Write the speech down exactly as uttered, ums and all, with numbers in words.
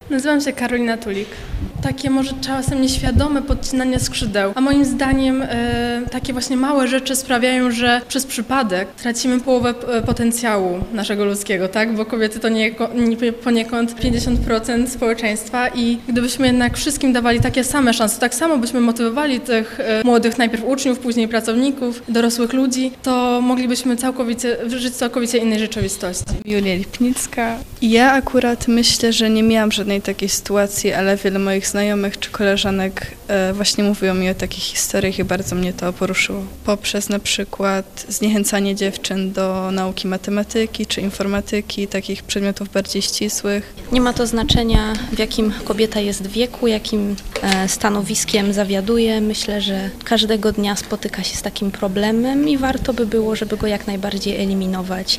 Nazywam się Karolina Tulik. Takie może czasem nieświadome podcinanie skrzydeł, a moim zdaniem e, takie właśnie małe rzeczy sprawiają, że przez przypadek tracimy połowę e, potencjału naszego ludzkiego, tak? Bo kobiety to nie, nie, poniekąd pięćdziesiąt procent społeczeństwa i gdybyśmy jednak wszystkim dawali takie same szanse, tak samo byśmy motywowali tych e, młodych, najpierw uczniów, później pracowników, dorosłych ludzi, to moglibyśmy całkowicie żyć w całkowicie innej rzeczywistości. Julia Lipnicka. Ja akurat myślę, że nie miałam żadnej takiej sytuacji, ale wiele moich znajomych czy koleżanek e, właśnie mówiło mi o takich historiach i bardzo mnie to poruszyło. Poprzez na przykład zniechęcanie dziewczyn do nauki matematyki czy informatyki, takich przedmiotów bardziej ścisłych. Nie ma to znaczenia, w jakim kobieta jest wieku, jakim e, stanowiskiem zawiaduje. Myślę, że każdego dnia spotyka się z takim problemem i warto by było, żeby go jak najbardziej eliminować.